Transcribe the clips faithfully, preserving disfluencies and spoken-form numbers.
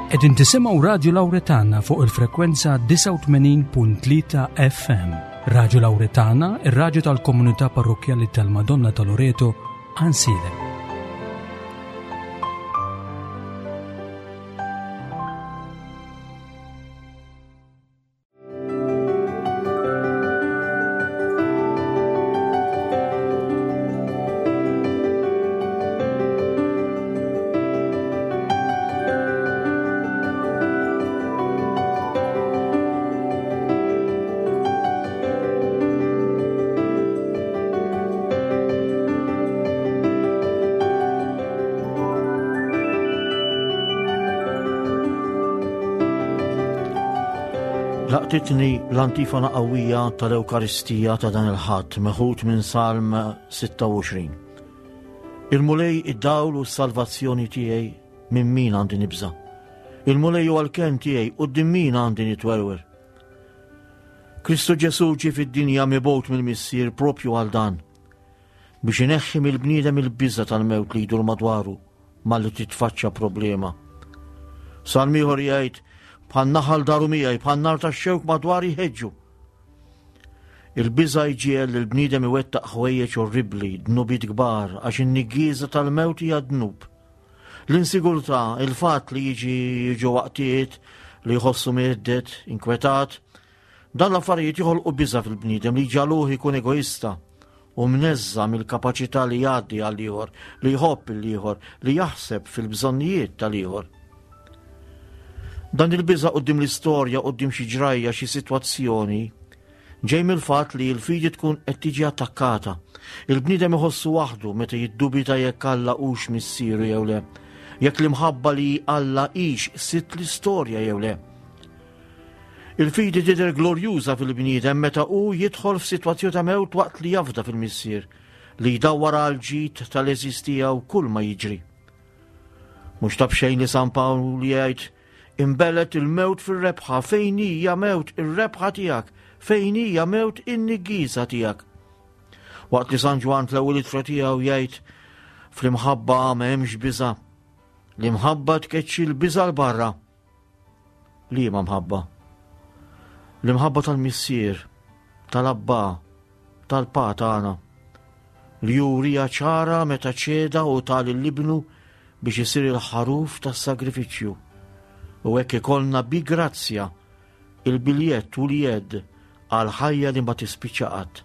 Qegħdin tisimgħu Radio Lawretana fuq il-frekwenza tisa' u tmenin punt tlieta F M. Radio Lawretana, ir-radju tal-Komunità Parrokjali tal-Madonna ta' Loreto, Ansile. Laqtitni l-antifona qawwija tal-Ewkaristija ta' dan il-ħadd meħud minn Salm sitta u għoxrin. Il-mulej id-dawl u s-salvazzjoni tiegħi minn min għandi nibża. Il-mulej u għal-ken tiegħi quddiem min għandi nitwerwer. Kristu Ġesu ġie fid-dinja mibgħut mill-missier propju għal dan biex ineħħi mill-bniedem il-biża tal-mewt li jdur madwaru malli titfaċċa problema. Salm ieħor jgħid bħal naħal daru miegħi bħal nar tax-xewk madwar jħeġġu. Il-biża jġiel il-bniedem iwettaq ħwejjeġ orribbli, dnubiet kbar għax in-niggiża tal-mewt hija dnub. L-insigurtà, il-fatt li jiġi jiġu waqtiet li jħossu mieddet, inkwetat, dan l-affarijiet joħolqu biża fil-bniedem li ġaluh ikun egoista u mneżża mill-kapaċità li jgħaddi għal-ieħor, li jħobb il-ieħor, li jaħseb fil-bżonnijiet tal-ieħor. Dan il-biża qudiem l-istorja qudiem xi ġrajja xi sitwazzjoni ġej mill-fatt li l-fidi tkun qed tiġi attakkata. Il-bniedem iħossu waħdu meta jiddubita jekk Alla hux missieru jew le, jekk l-imħabba li Alla hix sitt l-istorja jew le. Il-fidi tidher glorjuża fil-bniedem meta hu jidħol f'sitwazzjoni ta' mewt waqt li jafda fil-missier li jdawwar għal ġid tal-eżistija u kull ma jiġri. Mhux tab xejn li San Pawl li jgħid imbellet il-mewt fil-rebħa, fejn hija mewt ir-rebħa tiegħek, fejn hija mewt in-niggiża tiegħek. Waqt li San Ġwan tlewwel it-fra tiegħu jgħid fl-imħabba m'hemmx biża. L-imħabba tkeċċi l-biża l-barra. Liema mħabba? L-imħabba tal-missier, tal-abba, tal-pa tagħna. Li jurija ċara meta ċeda u tal il-libnu biex isir il-ħaruf tas-sagrifiċċju. U hekk ikollna bi grazzja il-biljett u l-jed għal ħajja li ma tispiċċa qatt.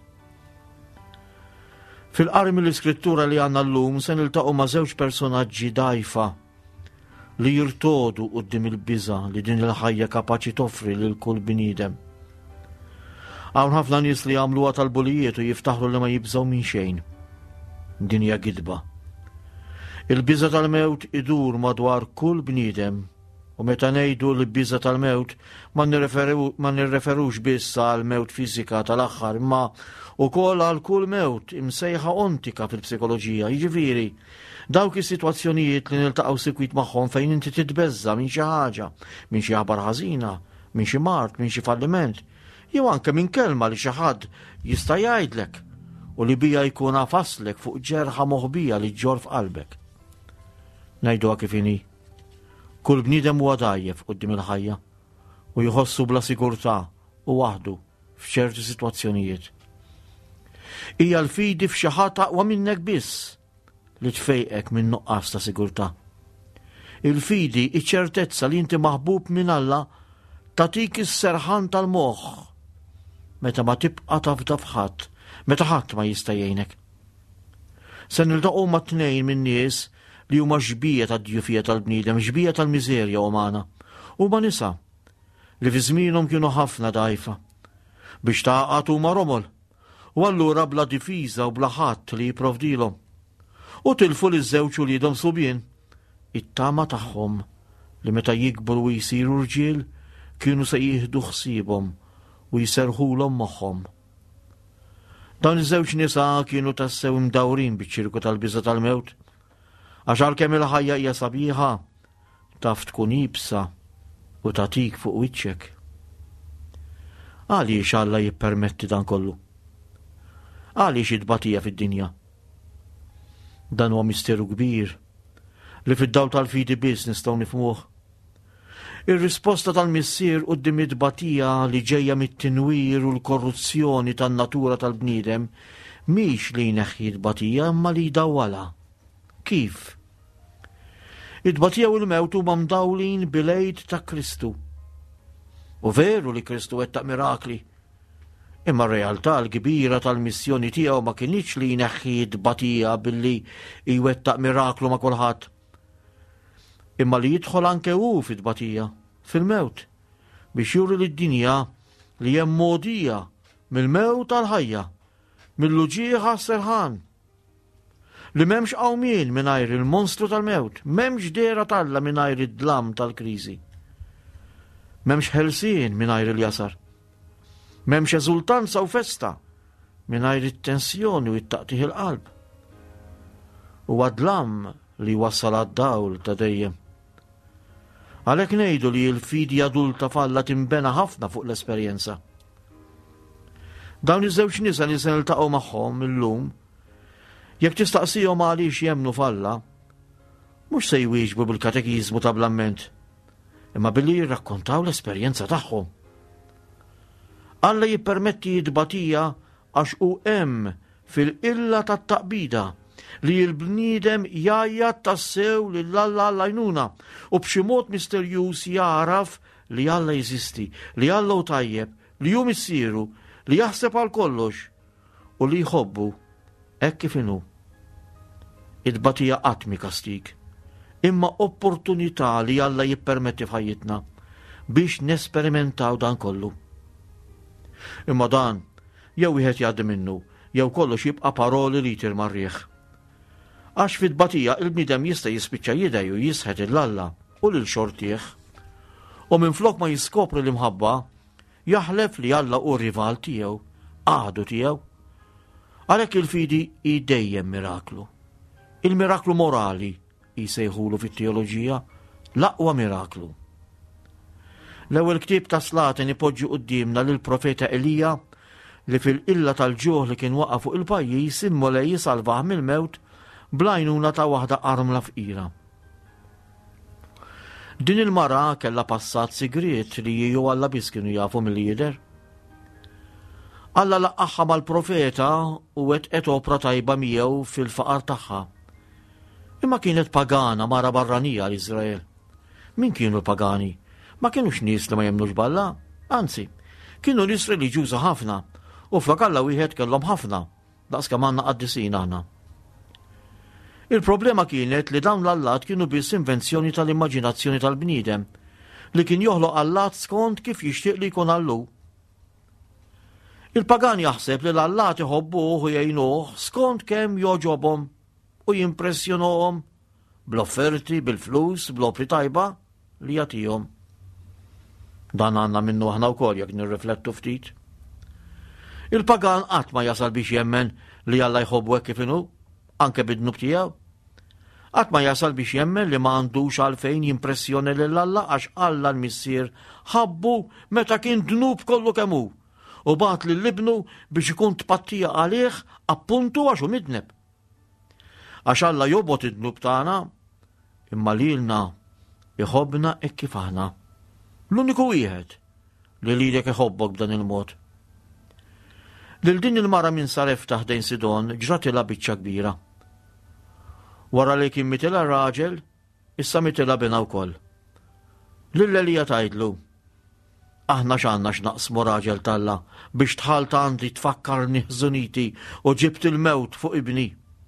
Fil-qari mill-iskrittura li għandna llum se niltaqgħu ma' żewġ personaġġi dgħajfa li jirtodu quddiem il-biża li din il-ħajja kapaċi toffri lil kull bniedem. Hawn ħafna nies li jagħmluha tal-bulijiet u jiftaħru li ma jibżgħu minn xejn. Din hija gidba. Il-biża tal-mewt idur madwar kull bniedem. U meta ngħidu l-biża tal-mewt ma nirreferux biss għal mewt fiżika tal-aħħar imma wkoll għal kull mewt imsejħa ontika fil-psikoloġija. Jiġifieri dawk is-sitwazzjonijiet li niltaqgħu sikwit magħhom fejn inti titbeżza minn xi ħaġa, minn xi aħbar ħażina, minn xi mart, minn xi falliment, jew anke minn kelma li xi ħadd jista' jgħidlek u li bija jkun afaslek fuq ġerħa moħbija li ġġor f'qalbek. Ngħiduha kif inhi. Kull bniedem huwa dgħajjef quddiem il-ħajja u jħossu bla sigurtà u waħdu f'ċerti sitwazzjonijiet. Hija l-fidi f'xi ħadd aqwa minnek biss li tfejqek minn nuqqas ta' sigurtà. Il-fidi iċ-ċertezza li inti maħbub minn Alla tagħtik is-serħan tal-moħħ meta ma tibqa' tafda f'ħadd, meta ħadd ma jista' jgħinek. Se niltaqgħu ma' tnejn minn nies li huma ġbija tad-djufija tal-bniedem, ġbija tal-miżerja umana. Huma nisa li fi żmienhom kienu ħafna dgħajfa biex taqgħat huma romol u allura bla difiża u bla ħadd li jipprovdilhom. U tilfu li żewġ uliedhom subien it-tama tagħhom li meta jikbru u jsiru rġiel kienu se jieħdu ħsiebhom u jserħulhom moħħhom. Dawn iż-żewġ nisa kienu tassew imdawrin biċ-ċirku tal-biża tal-mewt. Għax għalkemm il-ħajja hija sabiħa, taf tkun ibsa u tagħtik fuq wiċċek. Għaliex Alla jippermetti dan kollu? Għaliex id-batija fid-dinja? Dan huwa misteru kbir li fid-dawl tal-fidi biss nistgħu nifhmuh. Ir-risposta tal-missier quddiem id-batija li ġejja mit-tinwir u l-korruzzjoni tan-natura tal-bniedem mhix li jneħħi d-batija imma li jdawwala. Kif? Id-batija u l-mewt huma mdawlin bil-għejd ta' Kristu. U veru li Kristu wettaq mirakli. Imma r-realtà l-kbira tal-missjoni tiegħu ma kienx li jneħħi d-batija billi jwettaq miraklu ma' kulħadd. Imma li jidħol anke hu fid-batija, fil-mewt, biex juri lid-dinja li hemm mogħdija mill-mewt tal-ħajja, mill-luġieħa serħan. Li m'hemmx qawmien mingħajr il-monstru tal-mewt, m'hemmx dera talla mingħajr id-dlam tal-kriżi. M'hemmx ħelsien mingħajr il-jasar. M'hemmx eżultanza u festa mingħajr it-tensjoni u t-taqtih il-qalb. Huwa dlam li wassal għad-dawl ta' dejjem. Għalhekk ngħidu li l-fidi adulta falla timbena ħafna fuq l-esperjenza. Dawn iż-żewġ nisa li se niltaqgħu magħhom illum, jekk tistaqsihom għaliex jemmnu falla, mhux se jwieġbu bil-katekiżmu ta' blamment, imma billi jirrakkontaw l-esperjenza tagħhom. Alla jippermetti jitbatija għax hu hemm fil-illa tat-taqbida li l-bniedem jajjat tassew li l-Alla għallajnuna u b'xi mod misterjuż jaraf li Alla jeżisti, li Alla hu tajjeb, li hu missieru, li jaħseb għal kollox u li jħobbu hekk kif inhu. Id-batija qatt mi kastik, imma opportunità li Alla jippermetti f'ħajjitna biex nesperimentaw dan kollu. Imma dan jew wieħed jgħaddi minnu, jew kollox jibqa' paroli li jtir marrieħ. Għax fid-batija il-bniedem jista' jispiċċa jidej u jisħed il-Alla u lil xortieħ. U minflok ma jiskopri l-imħabba, jaħlef li Alla u rival tiegħu, għadu tiegħu. Għalhekk il-fidi hi dejjem miraklu. Il-miraklu morali jisejħulu fit-teoloġija l-aqwa miraklu. L-ewwel ktieb ta' Slatin ipoġġi qudiemna lil profeta Elija li fil-illa tal-ġuħ li kien waqa' fuq il-pajjiż immolej jisalvah mill-mewt blajnuna ta' waħda qarmla fqira. Din il-mara kellha passat sigriet li jiju Alla biss kienu jafu milli jidher. Alla laqqaħħa mal-profeta u wettqet opra tajba miegħu fil-faqar tagħha. Imma kienet pagana mara barranija l-Iżrael. Min kienu l-pagani? Ma kienux nies li ma jemnux balla, anzi, kienu nies reliġjuża ħafna u flok Alla wieħed kellhom ħafna, daqskemm għandna qaddisin aħna. Il-problema kienet li dawn l-allat kienu biss invenzjoni tal-immaġinazzjoni tal-bniedem li kien joħloq allat skont kif jixtieq li jkun Allu. Il-pagan jaħseb li l-allat iħobbuh u jgħinuh skont kemm joġobhom u jimpressjonahom bl-offerti, bil-flus, bl-opri tajba li jagħtihom. Dan għandna minnu aħna wkoll jekk nirriflettu ftit. Il-pagan qatt ma jasal biex jemmen li Alla jħobbu hekk kif inhu, anke bid-dnub tiegħu. Qatt ma jasal biex jemmen li ma għandux għalfejn jimpressjoni lil Alla għax Alla l-missier ħabbu meta kien dnub kollu kemm hu u bagħat lill-ibnu biex ikun tpattija għalih appuntu għax hu midneb. Għax Alla jobgħod id-dnub tagħna imma lilna iħobbna hekk kif aħna. L-uniku wieħed li lilek iħobbok b'dan il-mod. Lil din il-mara minn Sarefta ħdejn Sidon ġratilha biċċa kbira. Wara li kien mitilha raġel, issa mitilha bina wkoll. Lil Elija tgħidlu: aħna x'għandna x'naqsmu raġel talla biex tħalt għandi tfakkarni ħżuniti u ġibt il-mewt fuq ibni.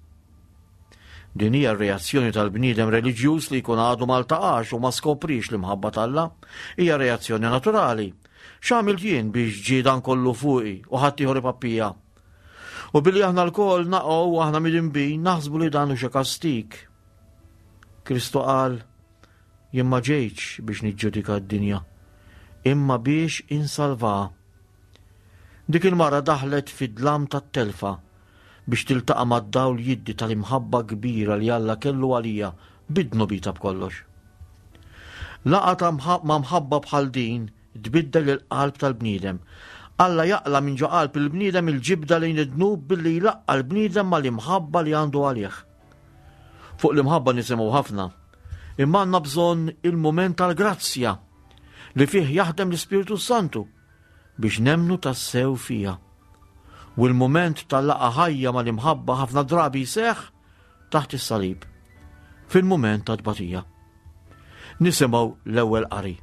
Din hija r-reazzjoni tal-bniedem reliġjuż li jkun għadu ma ltaqax u ma skoprix l-imħabba talla, hija reazzjoni naturali. X'għamilt jien biex ġie dan kollu fuqi u ħadd ieħor ipappija. U billi aħna l-kol naqgħu u aħna midinbin naħsbu li dan hu xi kastik. Kristu qal: jien ma ġejtx biex niġġudika d-dinja, imma biex insalvha. Dik il-mara daħlet fid-dlam tat-telfa biex tiltaqa' mad-dawl jiddi tal-imħabba kbira li Alla kellu għalija bidnu bita b'kollox. Laqa ta' ma' mħabba bħal din tbiddel il-qalb tal-bniedem. Alla jaqla minn ġo qalb il-bniedem il-ġibda lejn id-dnub billi jlaqqa l-bniedem mal-imħabba li għandu għalih. Fuq l-imħabba nisimgħu ħafna, imma għandna bżonn il-mument tal-grazzja li fih jaħdem l-Ispiritu Santu biex nemnu tassew fija. U l-moment tal-laqa ħajja mal-imħabba ħafna drabi jseħħ taħt is-salib, fil-moment ta' tbatija. Nisimgħu l-ewwel qari.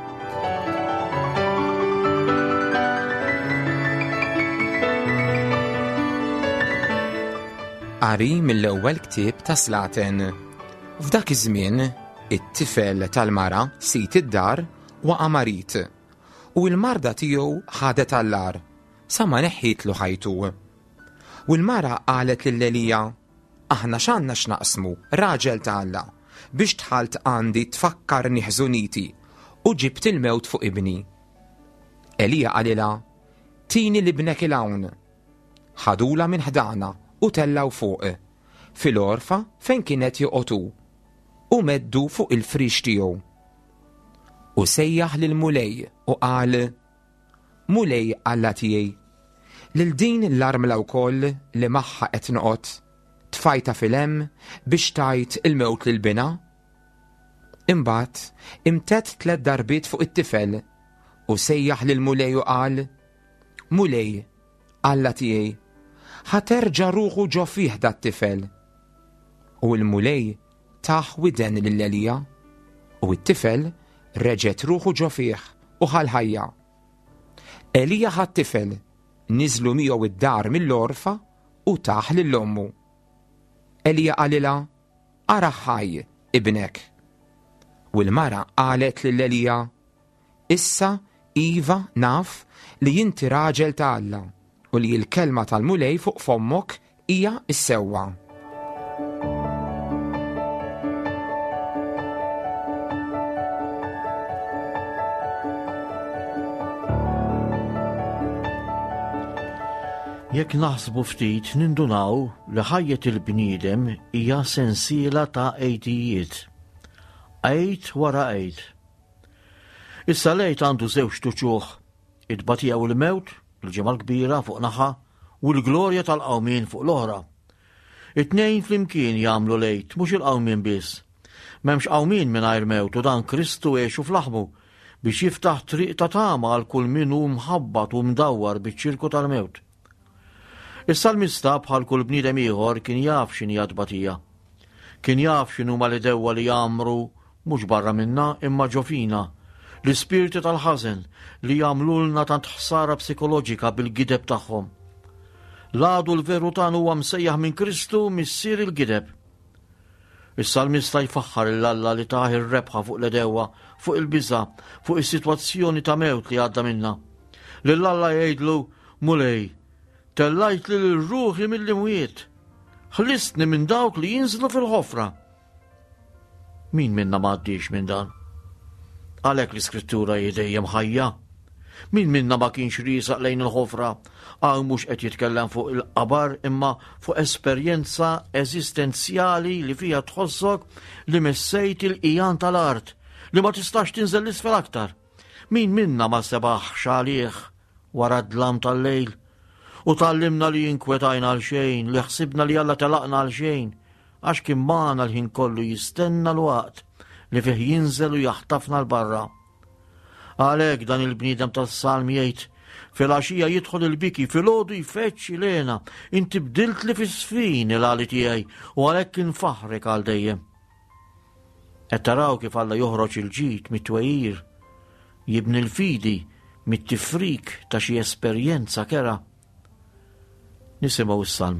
Qari mill-ewwel ktieb ta' Slaten. F'dak iż-żmien, it-tifel tal-mara sit id-dar waqa' marit, u l-marda tiegħu ħadet allar sa ma neħħitlu ħajtu. U l-mara qalet lil Elija: aħna x'għandna x'naqsmu, raġel ta' Alla, biex tħalt għandi tfakkarni ħżuniti u ġibt il-mewt fuq ibni. Elija qalilha: tini libnek il-hawn. Ħadula minn ħdana u tellaw fuq fil-orfa fejn kienet joqotu u meddu fuq il-frix tiegħu. U sejjaħ lil mulej u qal: mulej Alla tiegħi, lil din l-armla wkoll li magħha qed noqgħod tfajta fil-hemm biex tajt il-mewt lil bina? Imbagħad imtett tliet darbiet fuq it-tifel u sejjaħ lil mulej u qal: mulej Alla tiegħi, ħaterġa' ruħu ġo fih dat-tifel. U l-mulej taħ widen lil Elija u t-tifel reġgħet ruħu ġo fih u ħal-ħajja. Elija ħat-tifel, niżlu miegħu id-dar mill-orfa u taħ lil ommu. Elija qalilha: ara ħaj ibnek. U l-mara qalet lil Elija: issa iva naf li inti raġel ta' Alla u li l-kelma tal-mulej fuq fommok hija s-sewwa. Jekk naħsbu ftit nindunaw li ħajjet il-bniedem hija sensiela ta' ejtijiet. Ejt wara ejt. Issa l-ejt għandu żewġ tuċuħ, id-batija u l-mewt, il-ġimgħa l-kbira fuq naħa u l-glorja tal-qawmien fuq l-oħra. It-tnejn flimkien jagħmlu lejt, mhux il-qawmien biss. M'hemmx qawmien mingħajr mewt u dan Kristu għexu fl-aħmu biex jiftaħ triq ta' tama għal kull min hu mħabbat u mdawwar biċ-ċirku tal-mewt. Is-salmista bħal kull bniedem ieħor kien jaf x'inhi tbatija. Kien jaf x'inhuma l-idewwa li jagħmru mhux barra minna imma ġo fina, l-ispirti tal-ħażen li jagħmlulna tant ħsara psikoloġika bil-gideb tagħhom. L-għadu l-veru tan huwa msejjaħ minn Kristu missier il-gideb. Is-salmista jfaħħar l-Alla li taħ ir-rebħa fuq l-edewwa, fuq il-biża', fuq is-sitwazzjoni ta' mewt li għadda minna. Lill-Alla jgħidlu: mulej, tellajt li l-ruħi mill-imwiet, ħlistni minn dawk li jinżlu fil-ħofra. Min minna ma għaddix minn dan? Għalhekk l-Iskrittura dejjem ħajja. Min minna ma kienx risaq lejn il-ħofra, għaw mhux qed jitkellem fuq il-qabar imma fuq esperjenza eżistenzjali li fija tħossok li messejt il-qijan tal-art, li ma tistax tinżel l-isfel aktar. Min minna ma sebaħx għalih wara d-dlam tal-lejl u tallimna li jinkwetajna għal xejn, li ħsibna li Alla telaqna għal xejn, għax kien magħna l-ħin kollu jistenna l-waqt li fih jinżel u jaħtafna l-barra. Għalhekk dan il-bniedem tas-salm jgħid: fil-għaxija jidħol il-biki, filgħodu jfeċċi lena, inti bdilt li fis-sfin il-għali tiegħi u għalhekk infaħrek għal dejjem. Qed taraw kif Alla joħroġ il-ġid mit-twejjir, jibni l-fidi mit-tifrik ta' xi esperjenza kera. Nisimgħu s-salm.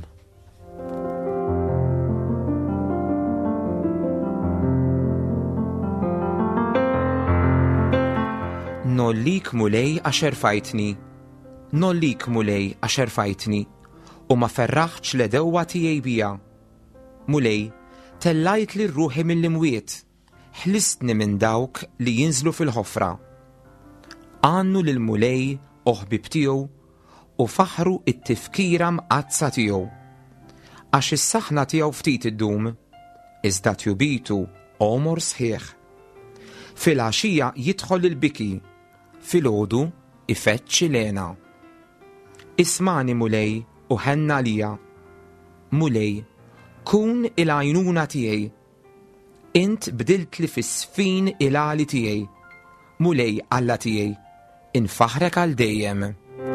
Nollik mulej għax fajtni, nollik mulej għax fajtni, u ma ferraħċ l-edewwa tiegħi bija. Mulej, tellajt li rruħi mill-imwiet, ħlistni minn dawk li jinżlu fil-ħofra. Għannu lil mulej oħbib tiegħu u faħru it-tifkira mqazza tiegħu. Għax is-saħna tiegħu ftit iddum, iżda tjubitu omor sħiħ. Fil-għaxija jidħol il-biki, filgħodu ifeċċi lena. Ismani mulej u ħenna lija. Mulej, kun il-għajnuna tiegħi. Int bdilt li fis-sfin il-għali tiegħi mulej Alla tiegħi, infaħrek għal dejjem.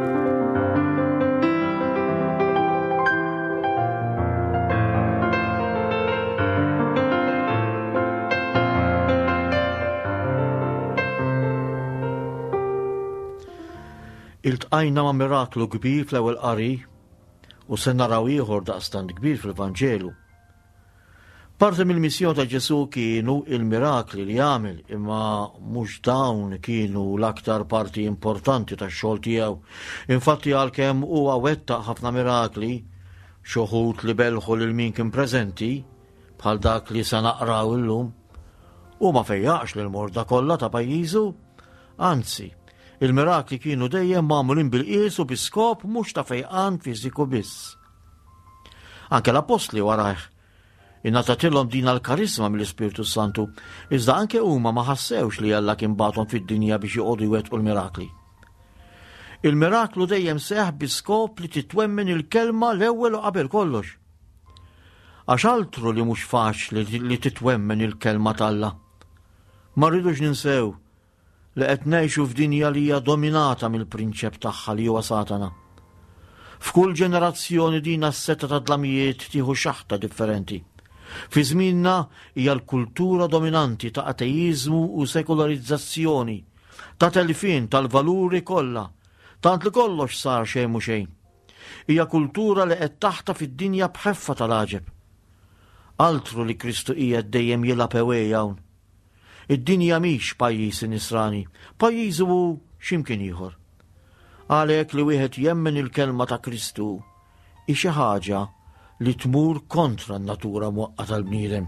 Iltqajna ma' miraklu kbir fl-ewwel qari u se naraw ieħor daqstant kbir fil-Vanġelu. Parti mill-missjoni ta' Ġesu kienu il-mirakli li jagħmel, imma mhux dawn kienu l-aktar parti importanti tax-xogħol tiegħu. Infatti għalkemm huwa wettaq ħafna mirakli, xi wħud li belħu lil min kien preżenti, bħal dak li se naqraw illum, u ma fejjaqx lil morda kollha ta' pajjiżu, anzi, il-mirakli kienu dejjem magħmulin bil-qies u bi-skop mhux ta' fejqan fiżiku biss. Anke l-apostli warajh ingħatatilhom din l-karisma mill-Ispiritu Santu, iżda anke huma ma ħassewx li Alla kien bagħthom fid-dinja biex joqogħdu jwettqu l-mirakli. Il-miraklu dejjem seħħ bi-skop li titwemmen il-kelma l-ewwel u qabel kollox. Għax altru li mhux faċli li titwemmen il-kelma t'Alla. Ma rridux ninsew li qed ngħixu f'dinja li hija dominata mill-prinċep tagħha li huwa Satana. F'kull ġenerazzjoni din s-seta ta' dlamijiet tieħu xaħta differenti. Fi żmienna hija l-kultura dominanti ta' ateizmu u sekolarizzazzjoni, ta' telfin tal-valuri kollha, tant li kollox sar xejn mhu xejn. Hija kultura li qed taħta fid-dinja bħeffa tal-għaġeb. Altru li Kristu qiegħed dejjem jilgħab ewej hawn. Id-dinja mhix pajjiż nisrani, pajjiż hu x'imkien ieħor. Għalhekk li wieħed jemmen il-kelma ta' Kristu hi xi ħaġa li tmur kontra n-natura mwaqqa tal-bniedem.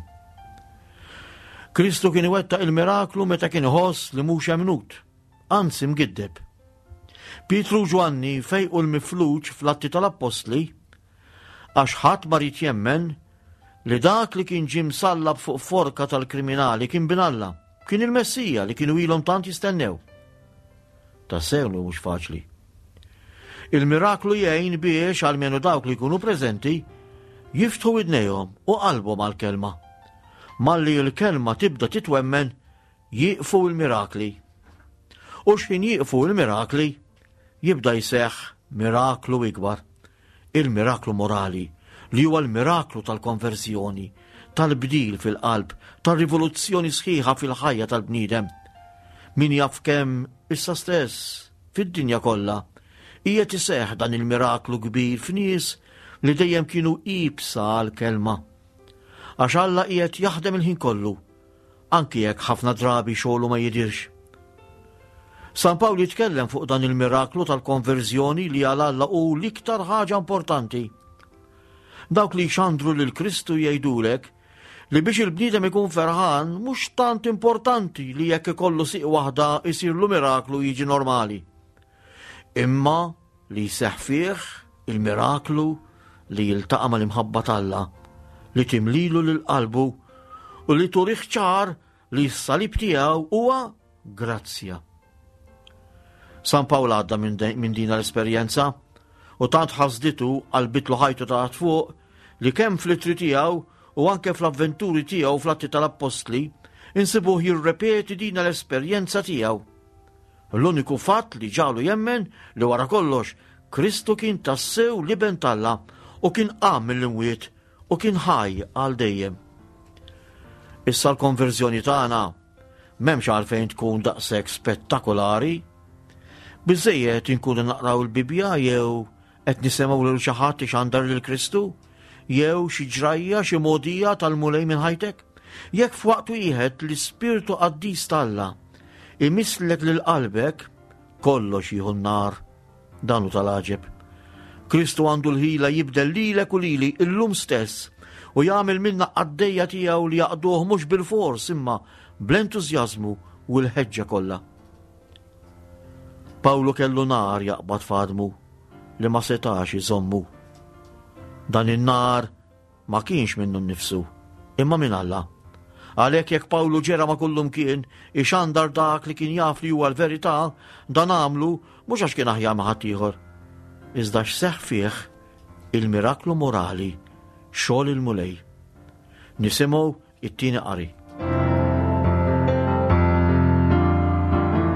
Kristu kien iwettaq il-miraklu meta kien iħoss li mhux hemmnut, anzi mgiddeb. Pietru u Ġwanni fejqu l-mifluġ fl-Atti tal-Apostli għax ħadd ma rid jemmen li dak li kien ġie msallab fuq forka tal-kriminali kien binalla, kien il-Messija li kienu ilhom tant jistennew. Tassew li mhux faċli. Il-miraklu jgħin biex għalmenu dawk li jkunu preżenti jiftħu idnejhom u qalbhom għall-kelma. Malli l-kelma tibda titwemmen jieqfu l-mirakli. U x'kien jieqfu l-mirakli jibda jseħħ miraklu ikbar, il-miraklu morali li huwa l-miraklu tal-konversjoni, tal-bdil fil-qalb, tal-rivoluzzjoni sħiħa fil-ħajja tal-bniedem. Min jaf kemm issa stess fid-dinja kollha qiegħed iseħħ dan il-miraklu kbir f'nies li dejjem kienu qibsa għall-kelma. Għax Alla qiegħed jaħdem il-ħin kollu, anki jekk ħafna drabi xogħlu ma jidirx. San Pawl jitkellem fuq dan il-miraklu tal-konverżjoni li għal Alla hu l-iktar ħaġa importanti. Dawk li xandru lil Kristu jgħidulek li biex il-bniedem ikun ferħan mhux tant importanti li jekk ikollu siq waħda jsirlu miraklu jiġi normali. Imma li jseħħ fih il-miraklu li jiltaqa' mal-imħabba t'Alla li timlilu lil qalbu u li turih ċar li s-salib tiegħu huwa grazzja. San Pawl għadda minn din l-esperjenza u tant ħasditu qalbitlu ħajtu ta' fuq li kemm fl-ittri tiegħu u anke fl-avventuri tiegħu fl-Atti tal-Apostli insibuh jirrepeti din l-esperjenza tiegħu. L-uniku fatt li ġalu jemmen li wara kollox Kristu kien tassew liben t'Alla u kien qam mill-imwiet u kien ħaj għal dejjem. Issa l-konverżjoni tagħna m'hemmx għalfejn tkun daqshekk spettakolari. Biżejjed inkunu naqraw il-Bibja jew qed nisimgħu lil xi ħadd ixandar lil Kristu, jew xi ġrajja xi mogħdija tal-mulej minn ħajtek. Jekk f'waqt wieħed l-Ispirtu Qaddis t'Alla imislek lil qalbek, kollox jieħu n-nar, dan hu tal-għaġeb. Kristu għandu l-ħila jibdel lilek u lili illum stess u jagħmel minna għaddejja tiegħu li jaqduh mhux bil-fors imma bl-entużjażmu u l-ħeġġa kollha. Pawlu kellu nar jaqbad fadmu li ma setax iżommu. Dan in-nar ma kienx minnu nnifsu, imma minn Alla. Għalhekk jekk Pawlu ġera ma kullum kien ixandar dak li kien jaf li huwa l-verità, dan għamlu mhux għax kien aħjar ma' ħadd ieħor. Iżda x'seħħ fih il-miraklu morali, xogħol il-mulej. Nisimgħu it-tieni qari.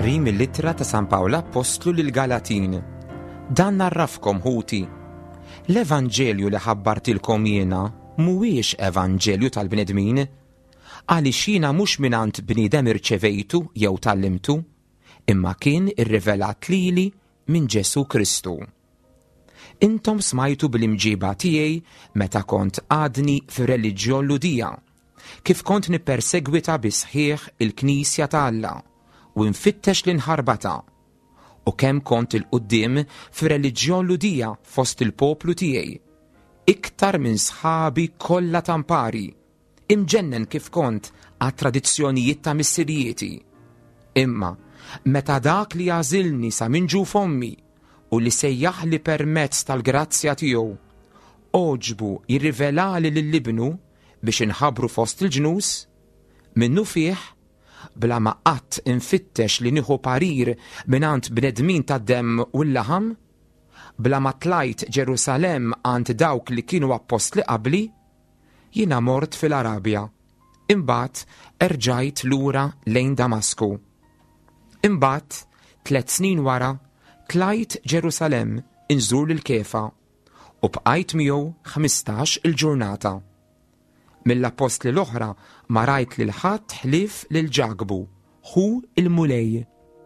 Qari mill-ittra ta' San Pawla Apostlu lil Galatin. Dan narrafkom ħuti. L-Evanġelju li ħabbartilkom jiena mhuwiex Evanġelju tal-bnedmin, għaliex jiena mhux mingħand bniedem irċevejtu jew tallimtu, imma kien irrivelat lili minn Ġesu Kristu. Intom smajtu bil-imġiba tiegħi meta kont għadni fir-reliġjon Ludija, kif kont nippersegwita bisħieħ il-Knisja ta' Alla u nfittex l-inħarbata, u kemm kont il-qudiem fir-reliġjon Ludija fost il-poplu tiegħi, iktar minn sħabi kollha tampari, imġennen kif kont għat-tradizzjonijiet ta' missirijieti. Imma meta dak li għażilni sa minn ġu fommi u li sejjaħ li permezz tal-grazzja tiegħu oġbu jirrivelali lill-ibnu biex inħabru fost il-ġnus, minnu fih, bla ma qatt infittex li nieħu parir mingħand bnedmin tad-demm u l-laħam, bla ma tlajt Ġerusalem għand dawk li kienu appostli qabli, jiena mort fil-Arabja, imbagħad erġajt lura lejn Damasku. Imbagħad tliet snin wara tlajt Ġerusalem inżur lil Kefa u bqajt miegħu ħmistax il-ġurnata. Mill-apostli l-oħra ma rajt lil ħadd ħlief lil Ġagbu, hu il-mulej.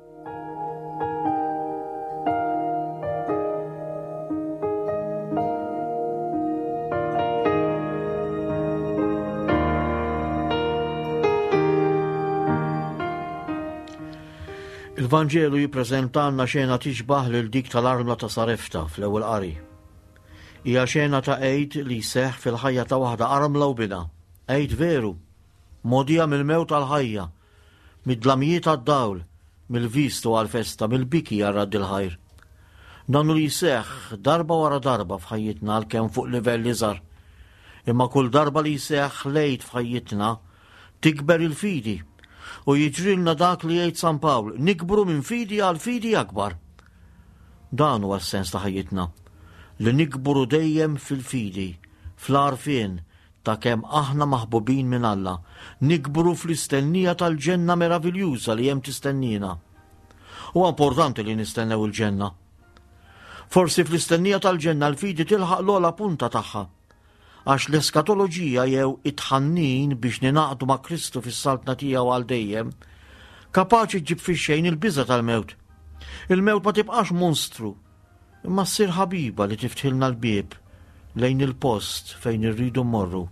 Il-Vanġelu jippreżentanna xena tixbaħ lil dik tal-armla ta' Sarefta fl-ewwel qari. Hija xena ta' għejd li jseħħ fil-ħajja ta' waħda armla u bina. Għejd veru, modija mill-mewt tal-ħajja, mid-dlamijiet għad-dawl, mill-vistu għal-festa, mill-biki għarrad il-ħajr. Dannu li jseħħ darba wara darba f'ħajjitna għal-kem fuq livell iżgħar. Imma kull darba li jseħħ lejt f'ħajjitna tikber il-fidi u jiġrilna dak li jgħid San Pawl, nikbru minn fidi għal fidi akbar. Dan huwa s-sens ta' ħajjitna, li nikbru dejjem fil-fidi, fl-arfien ta' kemm aħna maħbubin minn Alla, nikbru fl-istennija tal-ġenna meraviljuża li hemm tistennina. Huwa importanti li nistennew il-ġenna. Forsi fl-istennija tal-ġenna l-fidi tilħaq l-ola punta tagħha, għax l-eskatoloġija jew it-ħannin biex ninaqdu ma' Kristu fis-saltna tiegħu għal dejjem, kapaċi ġib fix-xejn il-biża tal-mewt. Il-mewt ma tibqax monstru, imma ssir ħabiba li tiftħilna l-bieb lejn il-post fejn irridu mmorru.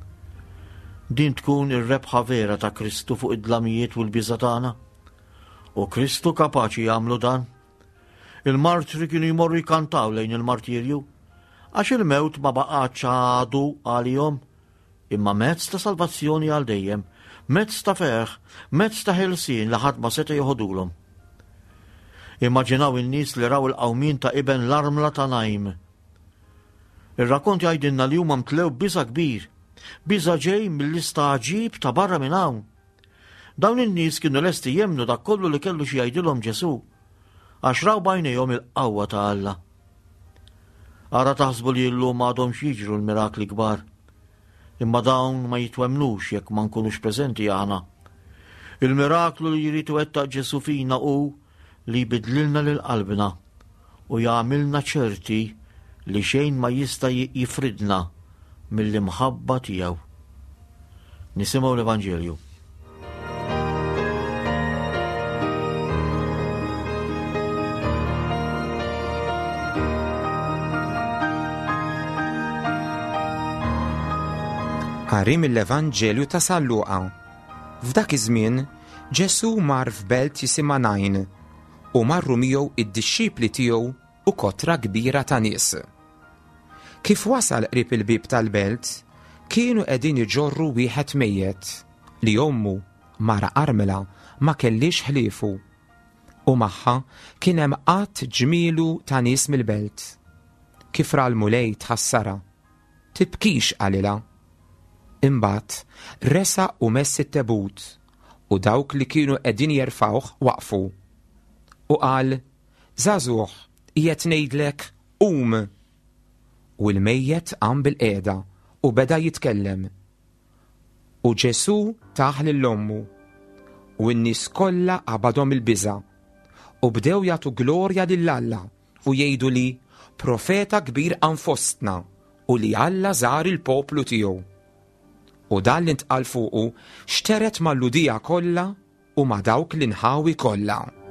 Din tkun ir-rebħa vera ta' Kristu fuq id-dlamijiet u l-biża tagħna. U Kristu kapaċi jagħmlu dan. Il-martri kienu jmorru jkantaw lejn il-martirju, għax il-mewt ma baqgħetx għadu għalihom, imma mezz ta' salvazzjoni għal dejjem, mezz ta' ferħ, mezz ta' ħelsien li ħadd ma seta' joħodulhom. Immaġinaw in-nies li raw il-qawmin ta' iben l-armla ta' Najm. Ir-rakont jgħidilna li huma mtlew biża' kbir, biża' ġej mill-istaġib ta' barra minn hawn. Dawn in-nies kienu lesti jemnu dak kollu li kellu xi jgħidilhom Ġesu, għax raw bajnejhom il-qawwa ta' Alla. Ara taħsbu li llum għadhom jiġru l-mirakli kbar, imma dawn ma jitwemnux jekk ma nkunux preżenti aħna. Il-miraklu li jrid iwettaq Ġesu fina hu li jbidlilna lil qalbna u jagħmilna ċerti li xejn ma jista' jifridna mill-imħabba tiegħu. Nisimgħu l-Evanġelju. Qari mill-Evanġelju ta' San Luqa. F'dak iż-żmien Ġesu mar f'belt jisimha Najn u marru miegħu id-dixxipli tiegħu u kotra kbira ta' nies. Kif wasal qrib il-bib tal-belt, kienu qegħdin iġorru wieħed mejjed li ommu mara armela ma kellix ħliefu u magħha kien hemm qatt ġmielu ta' nies mill-belt. Kif ra l-mulej tħassara, tibkix qalilha. Imbagħad resa u mess it-tebut u dawk li kienu qegħdin jerfawh waqfu. U qal, Żagħżugħ, qiegħed ngħidlek qum. U l-mejjed qam bil-qiegħda u beda jitkellem. U Ġesu taħ lill-ommu u n-nies kollha qabadhom il-biża' u bdew jagħtu glorja lill-Alla u jgħidu li profeta kbir anfostna u li Alla żar il-poplu tiegħu. U dan li ntqal fuqu xteret mal-ludija kollha u ma' dawk l-inħawi kollha.